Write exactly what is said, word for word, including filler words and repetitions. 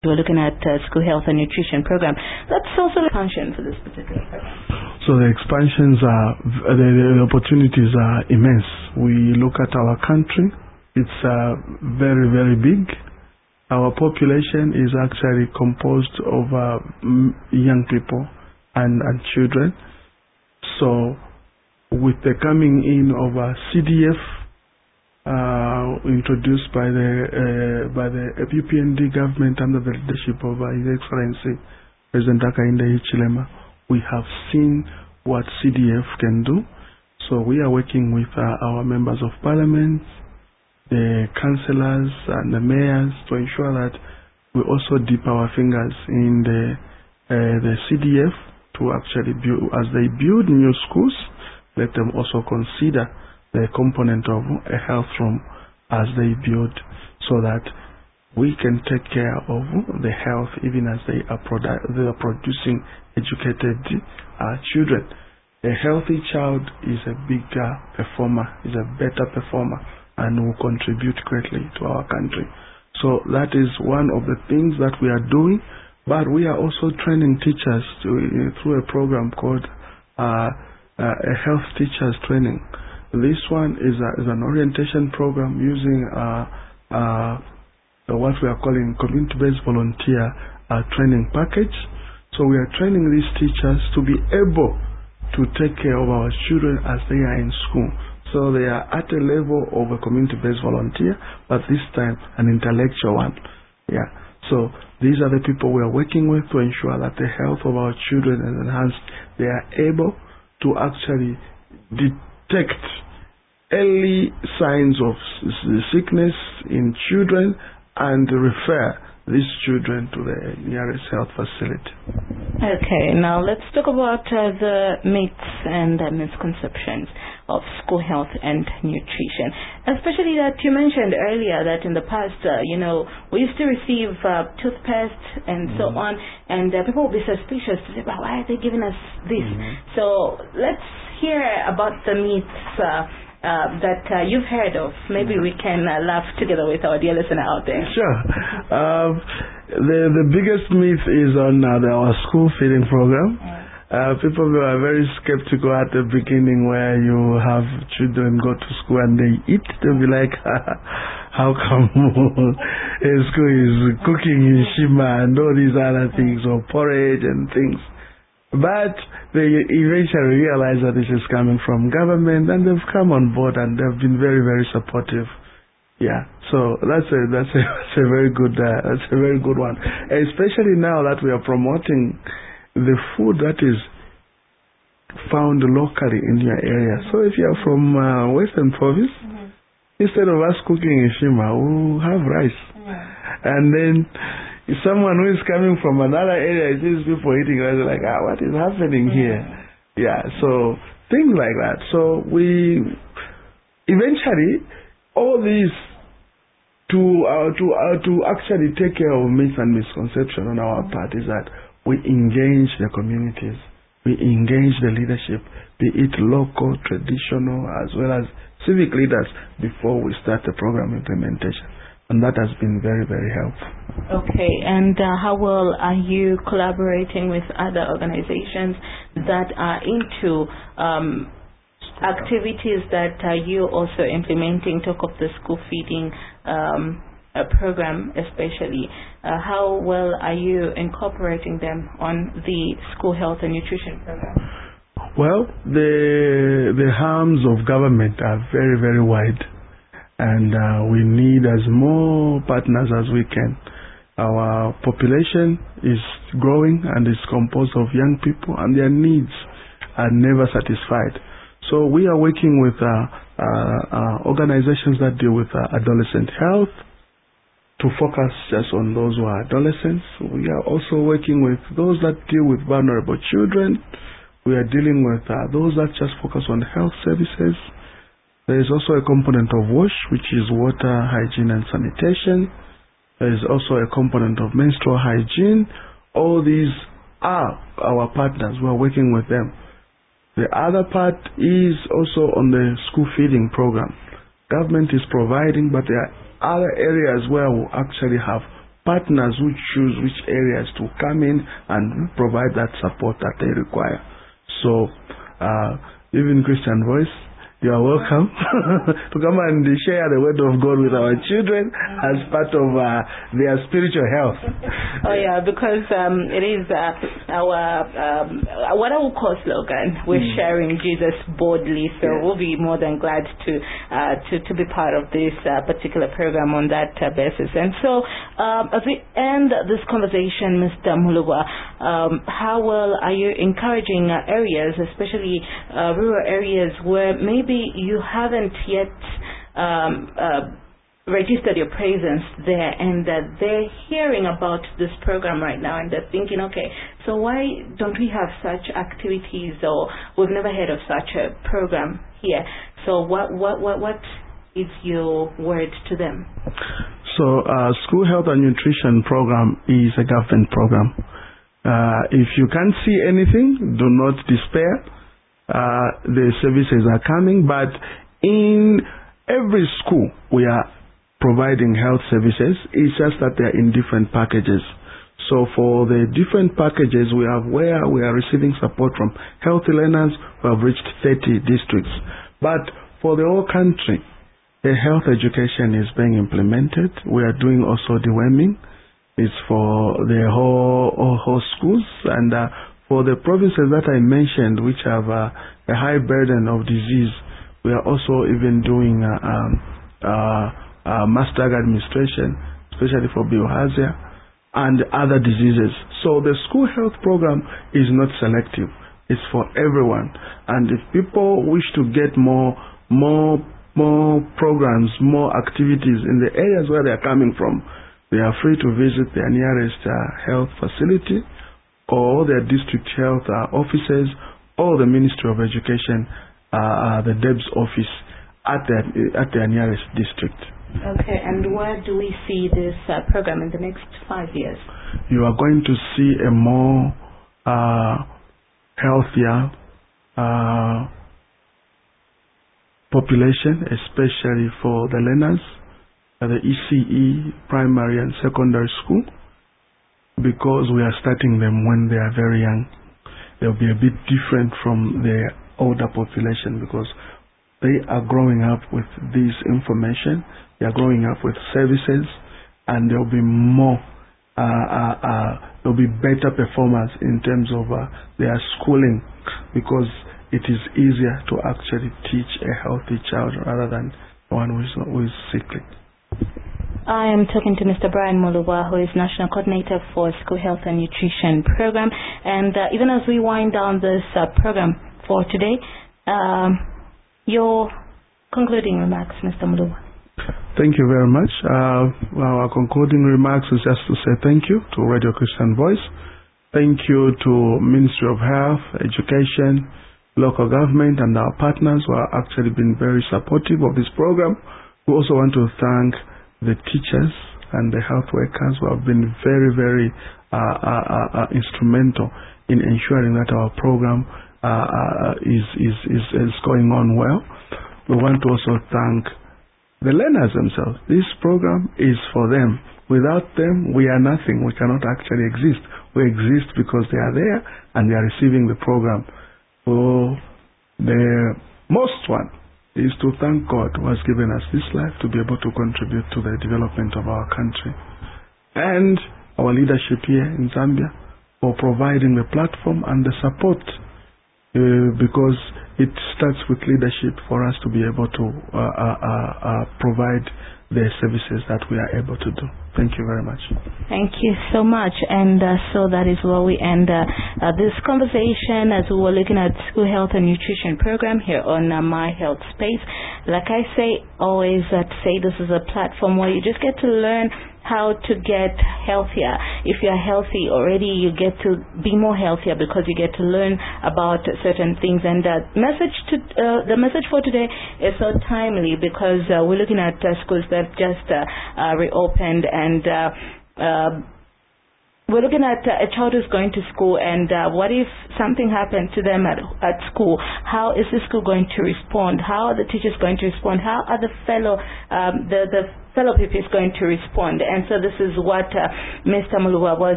We're looking at uh, school health and nutrition program. That's also the function for this particular program. So the expansions are, the, the opportunities are immense. We look at our country, it's uh, very, very big. Our population is actually composed of uh, young people and, and children. So with the coming in of a C D F uh, introduced by the uh, by the U P N D government under the leadership of uh, His Excellency President Hakainde Hichilema, we have seen what C D F can do. So we are working with uh, our members of parliament, the councillors and the mayors to ensure that we also dip our fingers in the uh, the C D F to actually build, as they build new schools, let them also consider the component of a health room as they build, so that we can take care of the health even as they are, produ- they are producing educated uh, children. A healthy child is a bigger performer, is a better performer, and will contribute greatly to our country. So that is one of the things that we are doing, but we are also training teachers to, uh, through a program called uh, uh, a health teachers training. This one is, a, is an orientation program using uh, uh, what we are calling community-based volunteer uh, training package. So we are training these teachers to be able to take care of our children as they are in school. So they are at a level of a community-based volunteer, but this time an intellectual one. Yeah. So these are the people we are working with to ensure that the health of our children is enhanced. They are able to actually detect early signs of sickness in children and refer these children to the nearest health facility. Okay, now let's talk about uh, the myths and uh, misconceptions of school health and nutrition. Especially that you mentioned earlier that in the past, uh, you know, we used to receive uh, toothpaste and mm-hmm. so on, and uh, people would be suspicious to say, well, why are they giving us this? Mm-hmm. So let's hear about the myths uh, Uh, that uh, you've heard of. Maybe we can uh, laugh together with our dear listener out there. Sure. Um, the the biggest myth is on uh, the, our school feeding program. Yeah. Uh, people are very skeptical at the beginning where you have children go to school and they eat. They'll be like, how come school is cooking in shima and all these other things, or porridge and things. But they eventually realize that this is coming from government, and they've come on board and they've been very, very supportive. Yeah, so that's a that's a, that's a very good uh, that's a very good one, especially now that we are promoting the food that is found locally in your area. So if you are from uh, Western Province, mm-hmm. instead of us cooking in shima, we'll have rice, mm-hmm. and then someone who is coming from another area sees people eating rice, like, ah, what is happening here? Yeah, so things like that. So we eventually all these to uh, to uh, to actually take care of myths and misconception on our part is that we engage the communities, we engage the leadership, be it local, traditional, as well as civic leaders before we start the program implementation. And that has been very, very helpful. Okay, and uh, how well are you collaborating with other organizations that are into um, activities that are you also implementing? Talk of the school feeding um, uh, program especially. Uh, how well are you incorporating them on the school health and nutrition program? Well, the, the harms of government are very, very wide. And uh, we need as more partners as we can. Our population is growing and is composed of young people, and their needs are never satisfied. So we are working with uh, uh, uh, organizations that deal with uh, adolescent health to focus just on those who are adolescents. We are also working with those that deal with vulnerable children. We are dealing with uh, those that just focus on health services. There is also a component of WASH, which is water, hygiene and sanitation. There is also a component of menstrual hygiene. All these are our partners. We are working with them. The other part is also on the school feeding program. Government is providing, but there are other areas where we actually have partners who choose which areas to come in and provide that support that they require. So, uh, even Christian Voice, you are welcome to come and share the word of God with our children as part of uh, their spiritual health. Oh yeah, because um, it is uh, our um, what I would call slogan. We're mm. sharing Jesus boldly, so yes. we'll be more than glad to uh, to to be part of this uh, particular program on that uh, basis. And so, um, as we end this conversation, Mister Muluba, um, how well are you encouraging uh, areas, especially uh, rural areas, where maybe you haven't yet um, uh, registered your presence there, and that uh, they're hearing about this program right now, and they're thinking, okay, so why don't we have such activities, or we've never heard of such a program here? So what what what, what is your word to them? So uh, School Health and Nutrition Program is a government program. Uh, if you can't see anything, do not despair. Uh, the services are coming, but in every school we are providing health services. It's just that they're in different packages. So for the different packages, we have where we are receiving support from healthy learners who have reached thirty districts. But for the whole country, the health education is being implemented. We are doing also deworming. It's for the whole, whole, whole schools, and uh, for the provinces that I mentioned, which have uh, a high burden of disease, we are also even doing uh, um, uh, uh, mass drug administration, especially for bilharzia and other diseases. So the school health program is not selective. It's for everyone. And if people wish to get more, more, more programs, more activities in the areas where they are coming from, they are free to visit their nearest uh, health facility, or their district health uh, offices, or the Ministry of Education, uh, uh, the D E B S office at their, at their nearest district. Okay, and where do we see this uh, program in the next five years? You are going to see a more uh, healthier uh, population, especially for the learners, uh, the E C E, primary and secondary school, because we are starting them when they are very young. They'll be a bit different from the older population because they are growing up with this information, they are growing up with services, and there'll be more, uh, uh, uh, there'll be better performance in terms of uh, their schooling, because it is easier to actually teach a healthy child rather than one who is, who is sickly. I am talking to Mister Brian Muluba, who is National Coordinator for School Health and Nutrition Program. And uh, even as we wind down this uh, program for today, um, your concluding remarks, Mister Muluba. Thank you very much. Uh, our concluding remarks is just to say thank you to Radio Christian Voice. Thank you to Ministry of Health, Education, local government, and our partners who have actually been very supportive of this program. We also want to thank the teachers and the health workers who have been very, very uh, uh, uh, instrumental in ensuring that our program uh, uh, is, is, is, is going on well. We want to also thank the learners themselves. This program is for them. Without them, we are nothing. We cannot actually exist. We exist because they are there and they are receiving the program. So the most one is to thank God who has given us this life to be able to contribute to the development of our country, and our leadership here in Zambia for providing the platform and the support, uh, because it starts with leadership for us to be able to uh, uh, uh, provide the services that we are able to do. Thank you very much. Thank you so much. And uh, so that is where we end uh, uh, this conversation as we were looking at School Health and Nutrition Program here on uh, My Health Space. Like I say, always uh, say this is a platform where you just get to learn how to get healthier. If you're healthy already, you get to be more healthier because you get to learn about certain things. And uh, message to uh, the message for today is so timely because uh, we're looking at uh, schools that just uh, uh, reopened, and uh, uh, we're looking at uh, a child who's going to school, and uh, what if something happened to them at, at school? How is the school going to respond? How are the teachers going to respond? How are the fellow, um, the, the fellow P P is going to respond. And so this is what uh, Mister Muluwa was